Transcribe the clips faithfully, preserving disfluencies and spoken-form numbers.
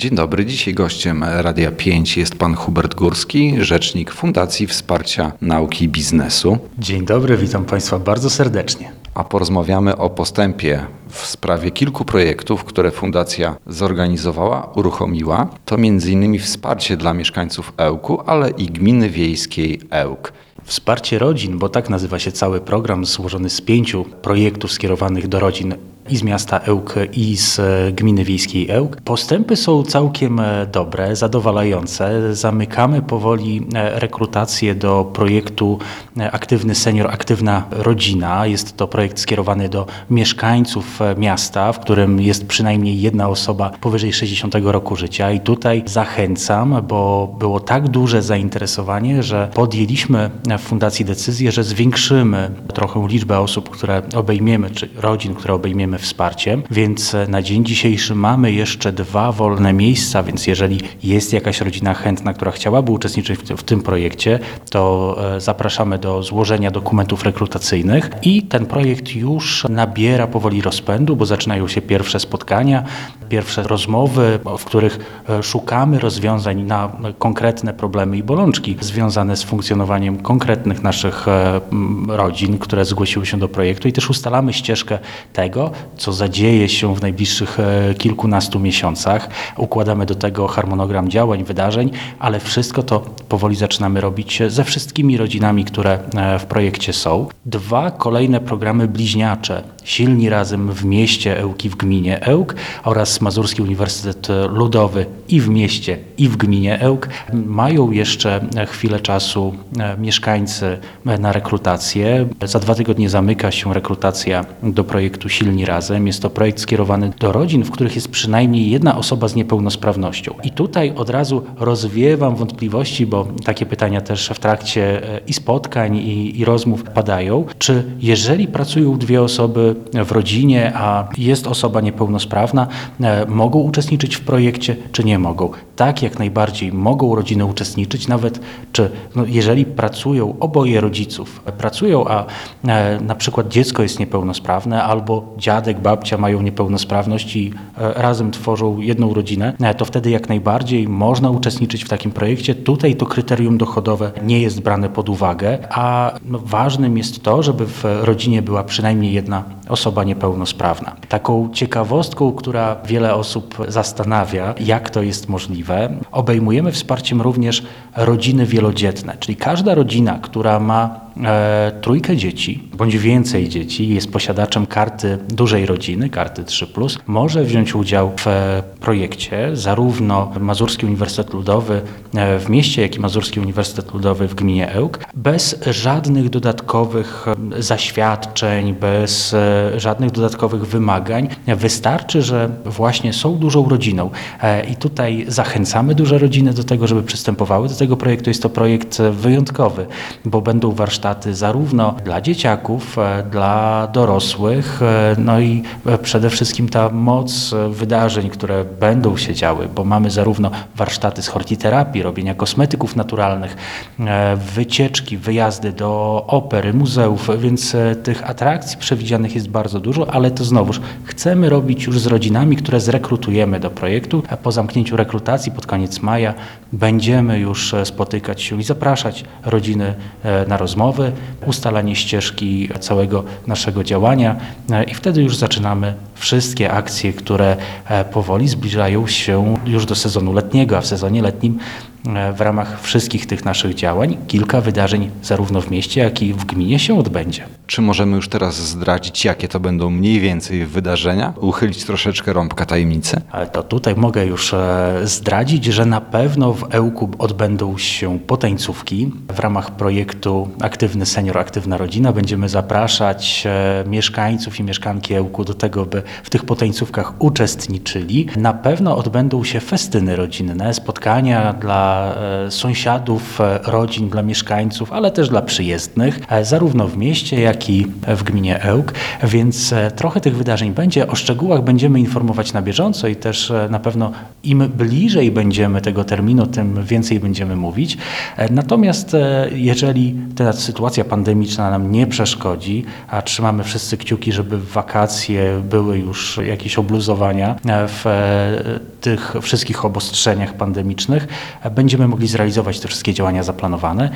Dzień dobry, dzisiaj gościem Radia pięć jest pan Hubert Górski, rzecznik Fundacji Wsparcia Nauki i Biznesu. Dzień dobry, witam Państwa bardzo serdecznie. A porozmawiamy o postępie w sprawie kilku projektów, które Fundacja zorganizowała, uruchomiła. To między innymi wsparcie dla mieszkańców Ełku, ale i gminy wiejskiej Ełk. Wsparcie rodzin, bo tak nazywa się cały program złożony z pięciu projektów skierowanych do rodzin i z miasta Ełk, i z gminy wiejskiej Ełk. Postępy są całkiem dobre, zadowalające. Zamykamy powoli rekrutację do projektu Aktywny Senior, Aktywna Rodzina. Jest to projekt skierowany do mieszkańców miasta, w którym jest przynajmniej jedna osoba powyżej sześćdziesiątego roku życia. I tutaj zachęcam, bo było tak duże zainteresowanie, że podjęliśmy w Fundacji decyzję, że zwiększymy trochę liczbę osób, które obejmiemy, czy rodzin, które obejmiemy wsparciem, więc na dzień dzisiejszy mamy jeszcze dwa wolne miejsca, więc jeżeli jest jakaś rodzina chętna, która chciałaby uczestniczyć w, w tym projekcie, to zapraszamy do złożenia dokumentów rekrutacyjnych i ten projekt już nabiera powoli rozpędu, bo zaczynają się pierwsze spotkania, pierwsze rozmowy, w których szukamy rozwiązań na konkretne problemy i bolączki związane z funkcjonowaniem konkretnych naszych rodzin, które zgłosiły się do projektu i też ustalamy ścieżkę tego, co zadzieje się w najbliższych kilkunastu miesiącach. Układamy do tego harmonogram działań, wydarzeń, ale wszystko to powoli zaczynamy robić ze wszystkimi rodzinami, które w projekcie są. Dwa kolejne programy bliźniacze, Silni Razem w mieście Ełk i w gminie Ełk oraz Mazurski Uniwersytet Ludowy i w mieście, i w gminie Ełk mają jeszcze chwilę czasu mieszkańcy na rekrutację. Za dwa tygodnie zamyka się rekrutacja do projektu Silni Razem. Jest to projekt skierowany do rodzin, w których jest przynajmniej jedna osoba z niepełnosprawnością. I tutaj od razu rozwiewam wątpliwości, bo takie pytania też w trakcie i spotkań, i, i rozmów padają. Czy jeżeli pracują dwie osoby w rodzinie, a jest osoba niepełnosprawna, mogą uczestniczyć w projekcie, czy nie mogą? Tak, jak najbardziej mogą rodziny uczestniczyć, nawet czy no, jeżeli pracują oboje rodziców, pracują, a e, na przykład dziecko jest niepełnosprawne albo dziadek, babcia mają niepełnosprawność i e, razem tworzą jedną rodzinę, e, to wtedy jak najbardziej można uczestniczyć w takim projekcie. Tutaj to kryterium dochodowe nie jest brane pod uwagę, a no, ważnym jest to, żeby w rodzinie była przynajmniej jedna osoba niepełnosprawna. Taką ciekawostką, która wiele osób zastanawia, jak to jest możliwe, obejmujemy wsparciem również rodziny wielodzietne, czyli każda rodzina, która ma e, trójkę dzieci bądź więcej dzieci, jest posiadaczem karty dużej rodziny, karty trzy plus, może wziąć udział w e, projekcie zarówno Mazurski Uniwersytet Ludowy e, w mieście, jak i Mazurski Uniwersytet Ludowy w gminie Ełk, bez żadnych dodatkowych e, zaświadczeń, bez e, żadnych dodatkowych wymagań. Wystarczy, że właśnie są dużą rodziną e, i tutaj zachęcamy duże rodziny do tego, żeby przystępowały do tego projektu. Jest to projekt wyjątkowy, bo będą warsztaty zarówno dla dzieciaków, dla dorosłych, no i przede wszystkim ta moc wydarzeń, które będą się działy, bo mamy zarówno warsztaty z hortiterapii, robienia kosmetyków naturalnych, wycieczki, wyjazdy do opery, muzeów, więc tych atrakcji przewidzianych jest bardzo dużo, ale to znowuż chcemy robić już z rodzinami, które zrekrutujemy do projektu. Po zamknięciu rekrutacji pod koniec maja będziemy już spotykać się i zapraszać rodziny na rozmowy, ustalanie ścieżki całego naszego działania i wtedy już zaczynamy wszystkie akcje, które powoli zbliżają się już do sezonu letniego, a w sezonie letnim w ramach wszystkich tych naszych działań kilka wydarzeń zarówno w mieście, jak i w gminie się odbędzie. Czy możemy już teraz zdradzić, jakie to będą mniej więcej wydarzenia? Uchylić troszeczkę rąbka tajemnicy? Ale to tutaj mogę już zdradzić, że na pewno w Ełku odbędą się potańcówki. W ramach projektu Aktywny Senior, Aktywna Rodzina będziemy zapraszać mieszkańców i mieszkanki Ełku do tego, by w tych potańcówkach uczestniczyli. Na pewno odbędą się festyny rodzinne, spotkania dla sąsiadów, rodzin, dla mieszkańców, ale też dla przyjezdnych, zarówno w mieście, jak jak i w gminie Ełk, więc trochę tych wydarzeń będzie. O szczegółach będziemy informować na bieżąco i też na pewno im bliżej będziemy tego terminu, tym więcej będziemy mówić. Natomiast jeżeli ta sytuacja pandemiczna nam nie przeszkodzi, a trzymamy wszyscy kciuki, żeby w wakacje były już jakieś obluzowania w tych wszystkich obostrzeniach pandemicznych, będziemy mogli zrealizować te wszystkie działania zaplanowane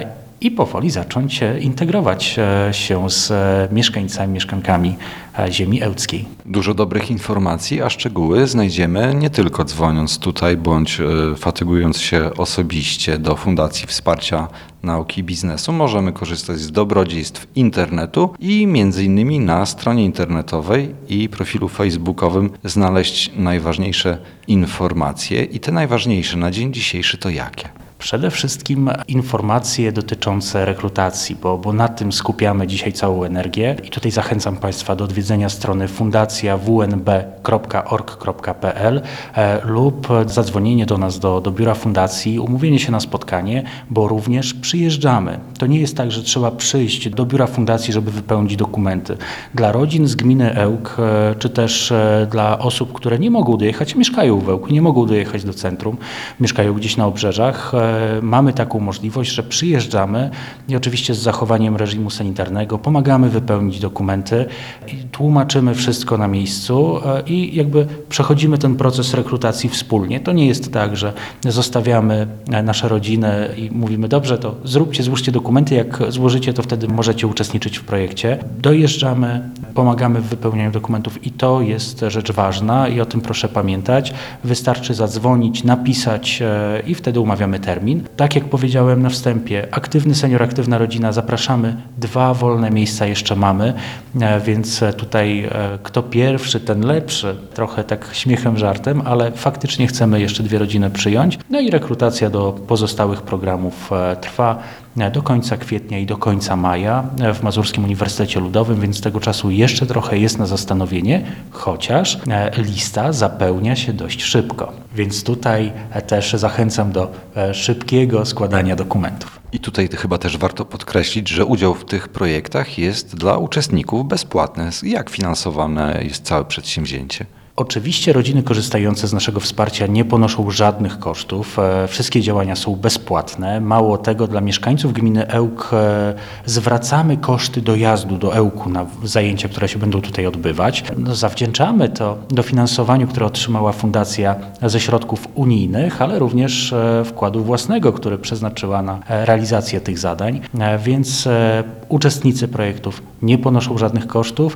i powoli zacząć integrować się z mieszkańcami, mieszkankami ziemi ełckiej. Dużo dobrych informacji, a szczegóły znajdziemy nie tylko dzwoniąc tutaj, bądź fatygując się osobiście do Fundacji Wsparcia Nauki i Biznesu. Możemy korzystać z dobrodziejstw internetu i między innymi na stronie internetowej i profilu facebookowym znaleźć najważniejsze informacje. I te najważniejsze na dzień dzisiejszy to jakie? Przede wszystkim informacje dotyczące rekrutacji, bo, bo na tym skupiamy dzisiaj całą energię i tutaj zachęcam Państwa do odwiedzenia strony fundacja w n b kropka org kropka p l e, lub zadzwonienie do nas do, do biura fundacji, umówienie się na spotkanie, bo również przyjeżdżamy. To nie jest tak, że trzeba przyjść do biura fundacji, żeby wypełnić dokumenty. Dla rodzin z gminy Ełk, e, czy też e, dla osób, które nie mogą dojechać, mieszkają w Ełku, nie mogą dojechać do centrum, mieszkają gdzieś na obrzeżach, e, mamy taką możliwość, że przyjeżdżamy i oczywiście z zachowaniem reżimu sanitarnego pomagamy wypełnić dokumenty, i tłumaczymy wszystko na miejscu i jakby przechodzimy ten proces rekrutacji wspólnie. To nie jest tak, że zostawiamy nasze rodziny i mówimy: dobrze, to zróbcie, złóżcie dokumenty, jak złożycie, to wtedy możecie uczestniczyć w projekcie. Dojeżdżamy, pomagamy w wypełnianiu dokumentów i to jest rzecz ważna i o tym proszę pamiętać. Wystarczy zadzwonić, napisać i wtedy umawiamy termin. Tak jak powiedziałem na wstępie, aktywny senior, aktywna rodzina, zapraszamy. Dwa wolne miejsca jeszcze mamy, więc tutaj kto pierwszy, ten lepszy. Trochę tak śmiechem, żartem, ale faktycznie chcemy jeszcze dwie rodziny przyjąć. No i rekrutacja do pozostałych programów trwa do końca kwietnia i do końca maja w Mazurskim Uniwersytecie Ludowym, więc tego czasu jeszcze trochę jest na zastanowienie, chociaż lista zapełnia się dość szybko. Więc tutaj też zachęcam do szybkiego składania dokumentów. I tutaj chyba też warto podkreślić, że udział w tych projektach jest dla uczestników bezpłatny. Jak finansowane jest całe przedsięwzięcie? Oczywiście rodziny korzystające z naszego wsparcia nie ponoszą żadnych kosztów. Wszystkie działania są bezpłatne. Mało tego, dla mieszkańców gminy Ełk zwracamy koszty dojazdu do Ełku na zajęcia, które się będą tutaj odbywać. No, zawdzięczamy to dofinansowaniu, które otrzymała fundacja ze środków unijnych, ale również wkładu własnego, który przeznaczyła na realizację tych zadań. Więc uczestnicy projektów nie ponoszą żadnych kosztów,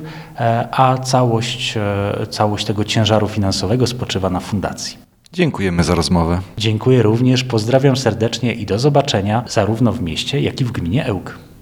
a całość, całość tego ciężaru finansowego spoczywa na fundacji. Dziękujemy za rozmowę. Dziękuję również, pozdrawiam serdecznie i do zobaczenia zarówno w mieście, jak i w gminie Ełk.